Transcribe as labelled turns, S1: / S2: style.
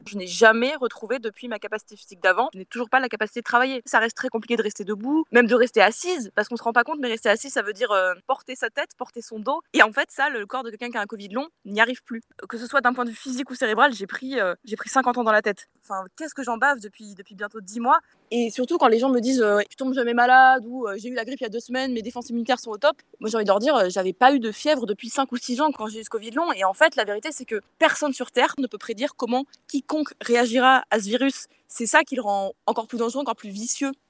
S1: Je n'ai jamais retrouvé depuis ma capacité physique d'avant, je n'ai toujours pas la capacité de travailler. Ça reste très compliqué de rester debout, même de rester assise, parce qu'on se rend pas compte, mais rester assise, ça veut dire porter sa tête, porter son dos. Et en fait, ça, le corps de quelqu'un qui a un Covid long n'y arrive plus. Que ce soit d'un point de vue physique ou cérébral, j'ai pris 50 ans dans la tête. Enfin, qu'est-ce que j'en bave depuis bientôt 10 mois. Et surtout, quand les gens me disent je tombe jamais malade ou j'ai eu la grippe il y a 2 semaines, mes défenses immunitaires sont au top, moi j'ai envie de leur dire j'avais pas eu de fièvre depuis 5 ou 6 ans quand j'ai eu ce Covid long. Et en fait, la vérité, c'est que personne sur Terre ne peut prédire comment quiconque réagira à ce virus. C'est ça qui le rend encore plus dangereux, encore plus vicieux.